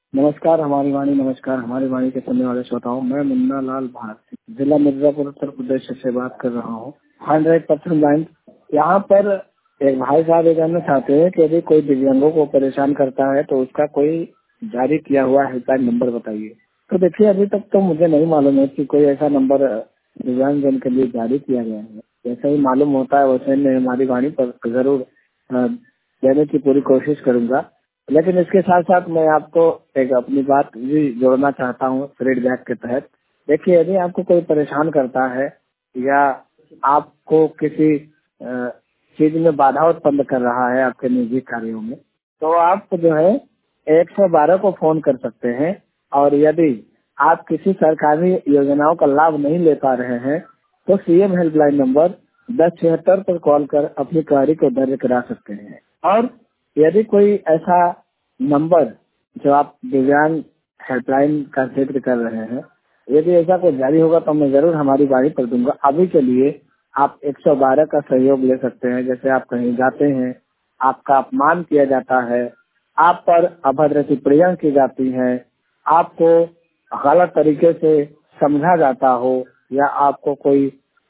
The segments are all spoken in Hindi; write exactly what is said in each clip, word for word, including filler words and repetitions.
नमस्कार हमारी वाणी, नमस्कार हमारी वाणी के सुनने वाले श्रोताओं। मैं मुन्ना लाल भारती, जिला मिर्जापुर, उत्तर प्रदेश से बात कर रहा हूँ। Hundred percent blind. यहाँ पर एक भाई साहब ये जानना चाहते हैं कि यदि कोई दिव्यांगों को परेशान करता है तो उसका कोई जारी किया हुआ हेल्पलाइन नंबर बताइए। तो देखिए, अभी तक तो मुझे नहीं मालूम है कि कोई ऐसा नंबर दिव्यांग जन के लिए जारी किया गया है। जैसे ही मालूम होता है वैसे मैं हमारी वाणी पर जरूर देने की पूरी कोशिश करूंगा। लेकिन इसके साथ साथ मैं आपको एक अपनी बात भी जोड़ना चाहता हूँ फीडबैक के तहत। देखिए, यदि आपको कोई परेशान करता है या आपको किसी चीज में बाधा उत्पन्न कर रहा है आपके निजी कार्यों में, तो आप जो है एक सौ बारह को फोन कर सकते हैं। और यदि आप किसी सरकारी योजनाओं का लाभ नहीं ले पा रहे हैं तो सीएम हेल्पलाइन नंबर दस छिहत्तर पर कॉल कर अपनी क्वेरी को दर्ज करा सकते हैं। और यदि कोई ऐसा नंबर जो आप दिव्यांग हेल्पलाइन का जिक्र कर रहे हैं, यदि ऐसा कोई जारी होगा तो मैं जरूर हमारी वाणी पर दूंगा। अभी के लिए आप एक सौ बारह का सहयोग ले सकते हैं। जैसे आप कहीं जाते हैं, आपका अपमान किया जाता है, आप पर अभद्र टिप्पणियां की जाती हैं, आपको गलत तरीके से समझा जाता हो या आपको कोई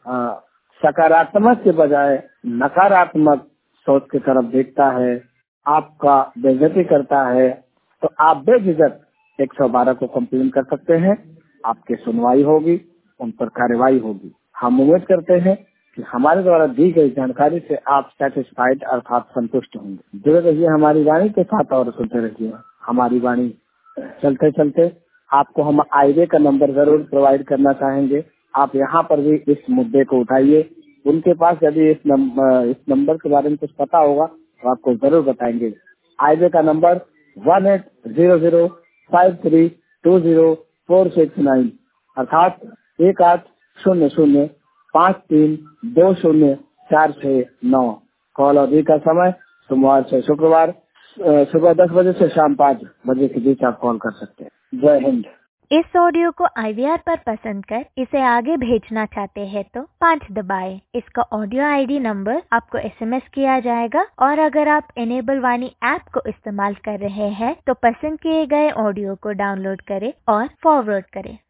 सकारात्मक के बजाय नकारात्मक सोच की तरफ देखता है, आपका बेइज्जती करता है, तो आप बेझिझक एक सौ बारह को कंप्लेन कर सकते हैं। आपकी सुनवाई होगी, उन पर कार्रवाई होगी। हम उम्मीद करते हैं कि हमारे द्वारा दी गई जानकारी से आप सेटिस्फाइड अर्थात संतुष्ट होंगे। जुड़े रहिए हमारी वाणी के साथ और सुनते रहिए हमारी वाणी। चलते चलते आपको हम आईवे का नंबर जरूर प्रोवाइड करना चाहेंगे। आप यहाँ पर भी इस मुद्दे को उठाइए। उनके पास यदि इस नंबर इस नंबर के बारे में कुछ पता होगा तो आपको जरूर बताएंगे। आईवे का number one eight zero zero five three two zero four six nine अर्थात एक आठ शून्य शून्य पाँच तीन दो शून्य चार छह नौ। कॉल अवधि का समय सोमवार से शुक्रवार सुबह दस बजे से शाम पाँच बजे के बीच आप कॉल कर सकते हैं। जय हिंद। इस ऑडियो को आईवीआर पर पसंद कर इसे आगे भेजना चाहते हैं तो पाँच दबाएं। इसका ऑडियो आईडी नंबर आपको एसएमएस किया जाएगा और अगर आप एनेबल वाणी ऐप को इस्तेमाल कर रहे हैं तो पसंद किए गए ऑडियो को डाउनलोड करें और फॉरवर्ड करें।